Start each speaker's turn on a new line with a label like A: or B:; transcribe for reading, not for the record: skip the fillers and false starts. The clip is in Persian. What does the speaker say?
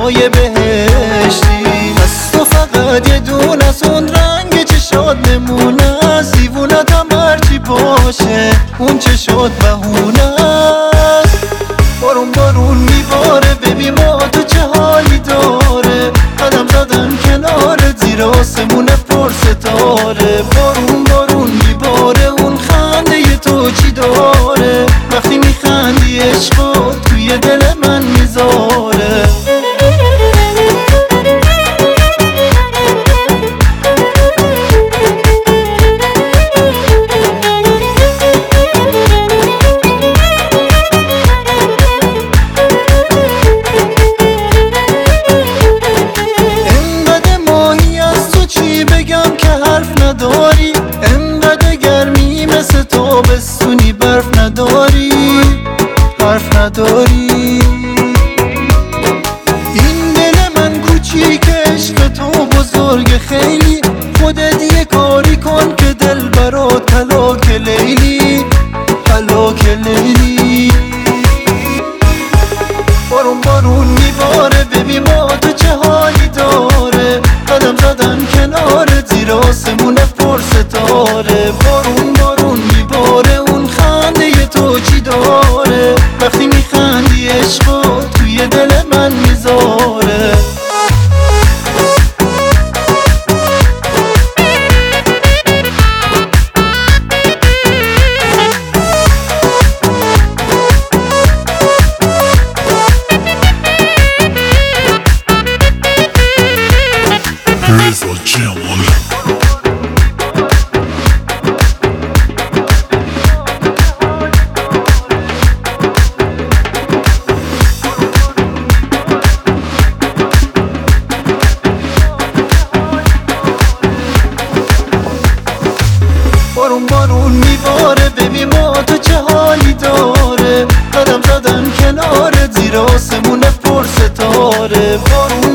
A: های بهشتی. از تو فقط یه دونه از اون رنگ چشات نمونه است. دیوونتم هرچی باشه اون چشات بهونه است. بارون بارون میباره ببین ما تو چه حالی داره. قدم زدن کنار زیر آسمون پر ستاره. بارون بارون میباره اون خنده ی تو چی داره. وقتی میخندی عشقات توی دل من میذاره. نداری انقدر گرمی مثل تابستونی برف نداری حرف نداری. این دل من کوچیک عشق تو بزرگ خیلی. خودت یه کاری کن که دل برات هلاک لیلی هلاک لیلی. بارون بارون میباره ببین ما تو چه حالی داره. قدم زدن کنار زیر آسمون پر ستاره. بارون بارون میباره اون خنده ی تو چی داره. وقتی میخندی عشقات توی دل من میذاره. بارون بارون میباره ببین ما تو چه حالی داره. قدم زدن کنار زیر آسمون پر ستاره. بارون